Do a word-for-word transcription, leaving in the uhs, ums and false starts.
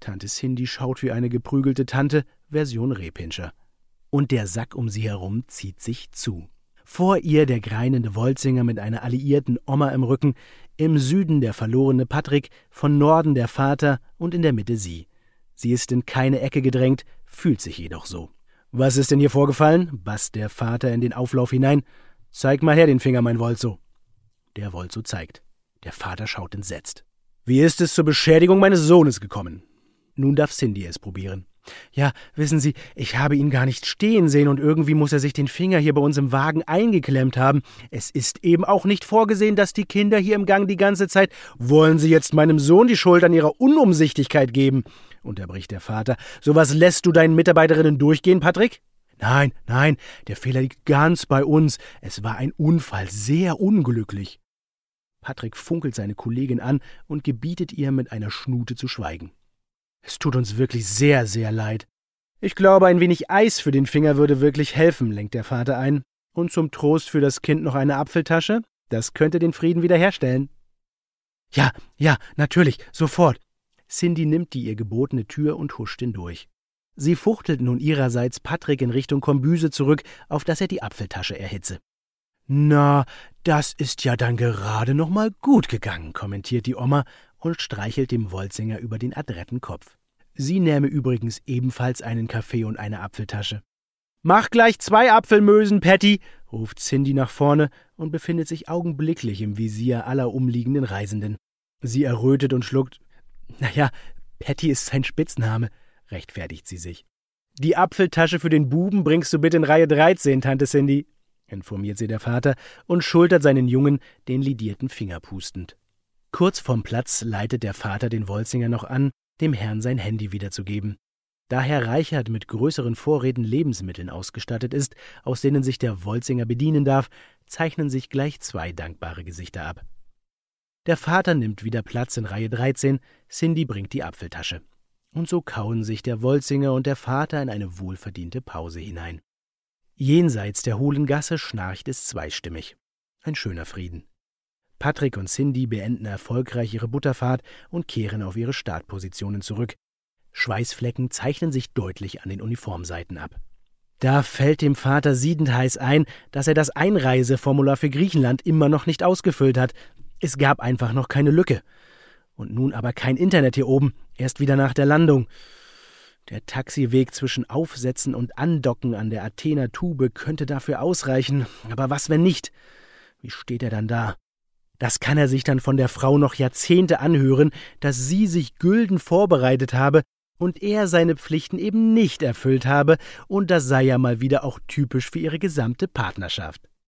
Tante Cindy schaut wie eine geprügelte Tante, Version Rehpinscher. Und der Sack um sie herum zieht sich zu. Vor ihr der greinende Wolzinger mit einer alliierten Oma im Rücken, im Süden der verlorene Patrick, von Norden der Vater und in der Mitte sie. Sie ist in keine Ecke gedrängt, fühlt sich jedoch so. »Was ist denn hier vorgefallen?« basst der Vater in den Auflauf hinein. »Zeig mal her den Finger, mein Wolzo.« Der Wolzo zeigt. Der Vater schaut entsetzt. »Wie ist es zur Beschädigung meines Sohnes gekommen?« Nun darf Cindy es probieren. »Ja, wissen Sie, ich habe ihn gar nicht stehen sehen und irgendwie muss er sich den Finger hier bei uns im Wagen eingeklemmt haben. Es ist eben auch nicht vorgesehen, dass die Kinder hier im Gang die ganze Zeit... Wollen Sie jetzt meinem Sohn die Schuld an ihrer Unumsichtigkeit geben?« unterbricht der Vater. »Sowas lässt du deinen Mitarbeiterinnen durchgehen, Patrick?« »Nein, nein, der Fehler liegt ganz bei uns. Es war ein Unfall, sehr unglücklich.« Patrick funkelt seine Kollegin an und gebietet ihr mit einer Schnute zu schweigen. »Es tut uns wirklich sehr, sehr leid. Ich glaube, ein wenig Eis für den Finger würde wirklich helfen«, lenkt der Vater ein. »Und zum Trost für das Kind noch eine Apfeltasche? Das könnte den Frieden wiederherstellen.« »Ja, ja, natürlich, sofort.« Cindy nimmt die ihr gebotene Tür und huscht hindurch. Sie fuchtelt nun ihrerseits Patrick in Richtung Kombüse zurück, auf dass er die Apfeltasche erhitze. »Na, das ist ja dann gerade noch mal gut gegangen«, kommentiert die Oma und streichelt dem Wolzinger über den adretten Kopf. Sie nähme übrigens ebenfalls einen Kaffee und eine Apfeltasche. »Mach gleich zwei Apfelmösen, Patty«, ruft Cindy nach vorne und befindet sich augenblicklich im Visier aller umliegenden Reisenden. Sie errötet und schluckt. »Naja, Patty ist sein Spitzname«, rechtfertigt sie sich. »Die Apfeltasche für den Buben bringst du bitte in Reihe dreizehn, Tante Cindy«, informiert sie der Vater und schultert seinen Jungen, den lidierten Finger pustend. Kurz vorm Platz leitet der Vater den Wolzinger noch an, dem Herrn sein Handy wiederzugeben. Da Herr Reichert mit größeren Vorräten Lebensmitteln ausgestattet ist, aus denen sich der Wolzinger bedienen darf, zeichnen sich gleich zwei dankbare Gesichter ab. Der Vater nimmt wieder Platz in Reihe dreizehn, Cindy bringt die Apfeltasche. Und so kauen sich der Wolzinger und der Vater in eine wohlverdiente Pause hinein. Jenseits der hohlen Gasse schnarcht es zweistimmig. Ein schöner Frieden. Patrick und Cindy beenden erfolgreich ihre Butterfahrt und kehren auf ihre Startpositionen zurück. Schweißflecken zeichnen sich deutlich an den Uniformseiten ab. Da fällt dem Vater siedend heiß ein, dass er das Einreiseformular für Griechenland immer noch nicht ausgefüllt hat. Es gab einfach noch keine Lücke. Und nun aber kein Internet hier oben, erst wieder nach der Landung. Der Taxiweg zwischen Aufsetzen und Andocken an der Athener Tube könnte dafür ausreichen. Aber was, wenn nicht? Wie steht er dann da? Das kann er sich dann von der Frau noch Jahrzehnte anhören, dass sie sich gülden vorbereitet habe und er seine Pflichten eben nicht erfüllt habe, und das sei ja mal wieder auch typisch für ihre gesamte Partnerschaft.